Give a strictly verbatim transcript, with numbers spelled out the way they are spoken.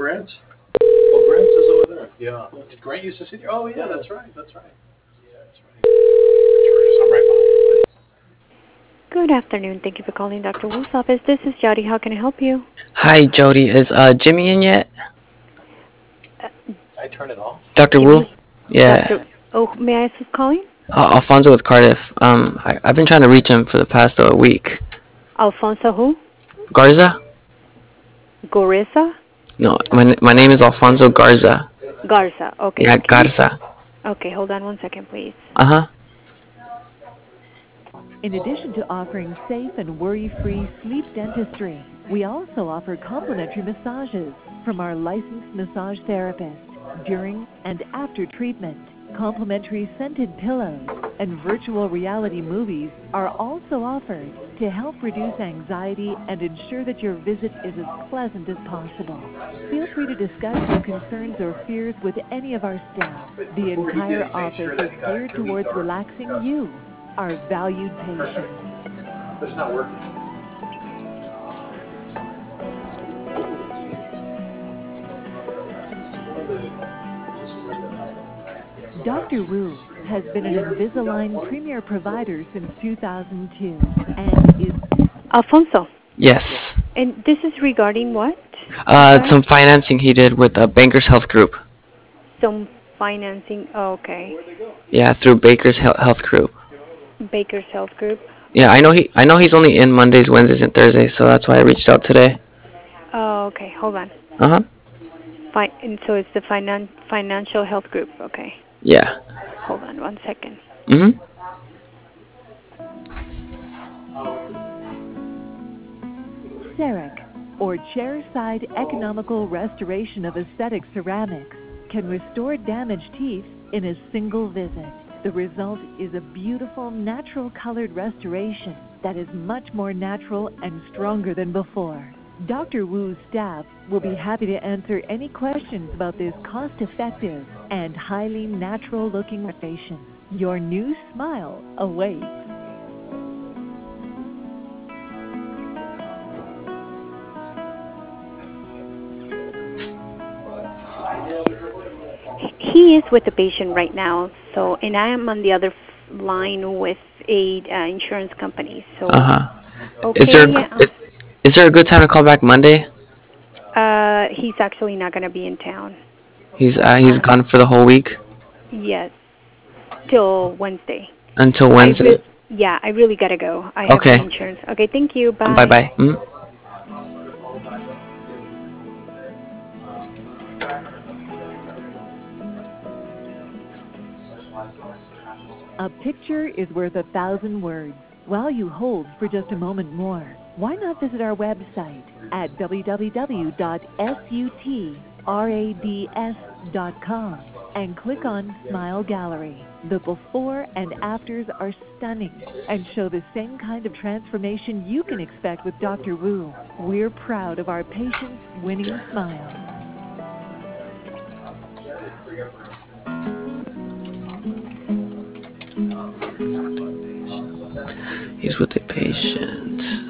Grant? Oh, Grant is over there. Yeah. Did Grant used to sit here? Oh, yeah, that's right. That's right. Yeah, that's right. I'm right behind. Good afternoon. Thank you for calling Doctor Wu's office. This is Jody. How can I help you? Hi, Jody. Is uh Jimmy in yet? Uh, I turn it off. Doctor Wu? Jimmy, Yeah. Doctor Oh, may I ask who's calling? Uh, Alfonso with Cardiff. Um, I, I've been trying to reach him for the past uh, week. Alfonso who? Garza? Goriza? No, my my name is Alfonso Garza. Garza. Okay. Yeah, Can you? Garza. Okay, hold on one second, please. Uh huh. In addition to offering safe and worry-free sleep dentistry, we also offer complimentary massages from our licensed massage therapist during and after treatment. Complimentary scented pillows and virtual reality movies are also offered to help reduce anxiety and ensure that your visit is as pleasant as possible. Feel free to discuss your concerns or fears with any of our staff. The entire office is geared towards relaxing you, our valued patients. But it's not working. Doctor Wu has been an Invisalign premier provider since two thousand two and is... Alfonso, Yes. and this is regarding what? I'm Uh, sorry? some financing he did with uh, Bankers Health Group. Some financing. Oh, okay. Yeah, through Baker's Hel- Health Group. Baker's Health Group. Yeah, I know he. I know he's only in Mondays, Wednesdays, and Thursdays, so that's why I reached out today. Oh, okay. Hold on. Uh huh. Fi- and so it's the finan- Financial Health Group. Okay. Yeah. Hold on one second. Mhm. CEREC, or Chairside Economical Restoration of Aesthetic Ceramics, can restore damaged teeth in a single visit. The result is a beautiful, natural colored restoration that is much more natural and stronger than before. Doctor Wu's staff will be happy to answer any questions about this cost-effective and highly natural-looking restoration. Your new smile awaits. He is with the patient right now, so and I am on the other f- line with a uh, insurance company. Uh So huh. Is there okay, is, is there a good time to call back Monday? uh, he's actually not going to be in town. He's uh, he's Um, gone for the whole week yes, till Wednesday. until I Wednesday. re- yeah, I really gotta go. I have my Okay. insurance. Okay, thank you. Bye Bye. bye. Mm. A picture is worth a thousand words. While you hold for just a moment more, why not visit our website at w w w dot sutrads dot com and click on Smile Gallery. The before and afters are stunning and show the same kind of transformation you can expect with Doctor Wu. We're proud of our patients' winning smile. He's with the patient.